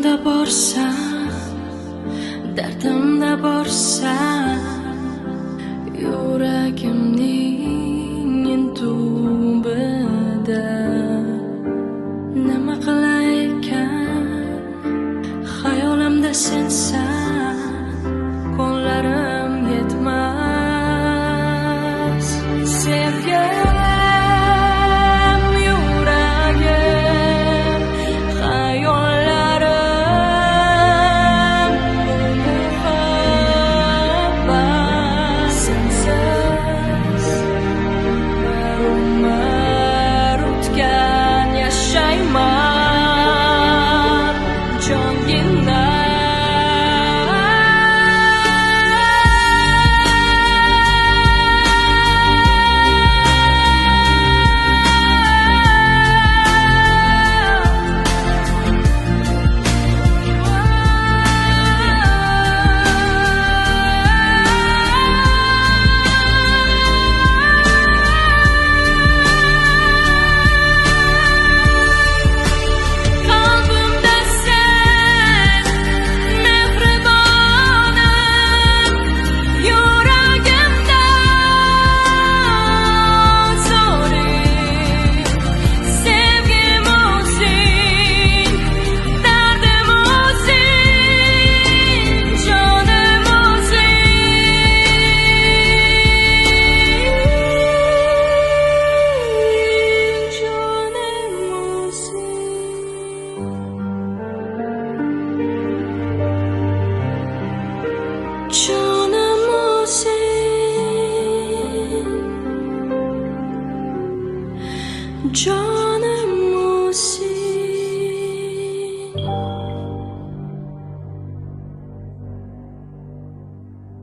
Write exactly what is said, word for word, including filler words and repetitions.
Qalbimda borsan, dardimda borsan, yuragimning intubida nima qilay ekan? Xayolimda sensan, qo'llarim yetmas. Sevgim, yuragim, xayollarim, muhabbat. Sensiz bir umr o'tgan yashayman jongina. Canım o sen, canım.